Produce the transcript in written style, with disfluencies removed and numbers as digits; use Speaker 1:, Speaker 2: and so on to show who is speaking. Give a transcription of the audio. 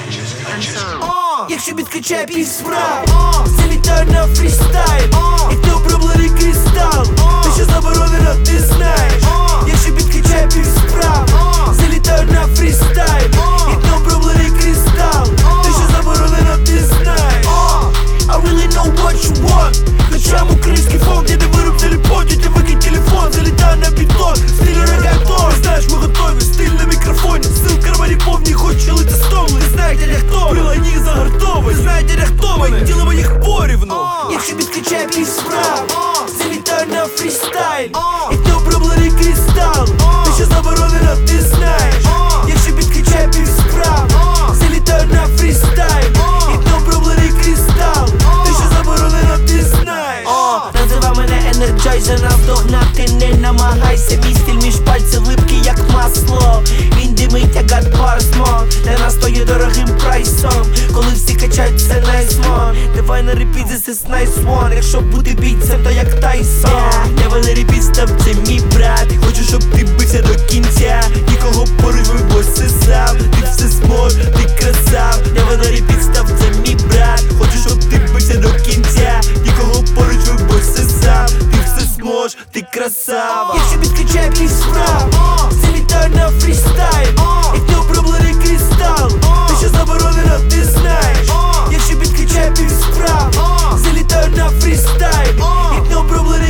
Speaker 1: Якщо підкачає пів справ, залітаю на фрістайл, як необроблений кристал, те, що заборонено, ти знаєш. Якщо підкачає пів справ, залітаю на фрістайл, як необроблений кристал, те, що заборонено, ти знаєш. I really know what you want. Качаємо український фон, я не вироб телефон, тільки викинь телефон, залітаю на бітон, стиль регатон. Знаєш, ми готові, стиль на мікрофоні, сил в кармані повні, хоч чилити стомли. Ти знаєш, дядя хто? Прилайні загартовані. Ти знаєш, дядя хто? Ми ділимо їх порівну. Якщо підкачає пів справ, залітаю на фрістайл, як необроблений кристал, те, що заборонено, ти знаєш. Якщо підкачає пів справ, залітаю на фрістайл, як необроблений кристал, те, що заборонено, ти знаєш. Називай мене енерджайзер, наздогнати не намагайся. Мій стиль між пальців липкий, як масло. Він димить, як гад смог. Для нас то є дорогим прайсом. Коли всі качають, це nice one. Давай на репіт, this is nice one. Якщо бути бійцем, то як Тайсон. Давай на репіт, став, це мій брат. Хочу, щоб ти бився до кінця. Нікого поруч, бо си сам. Ти все змож, ти красав. Давай на репіт, став, це мій брат. Хочу, щоб ти бився до кінця. Нікого поруч, бо си сам. Ти все змож, ти красава. Якщо підкачає пів справ, залітаю на фрістайл, як необроблений кристал, те, що заборонено, ти знаєш. Якщо підкачає пів справ, залітаю на фрістайл, як необроблений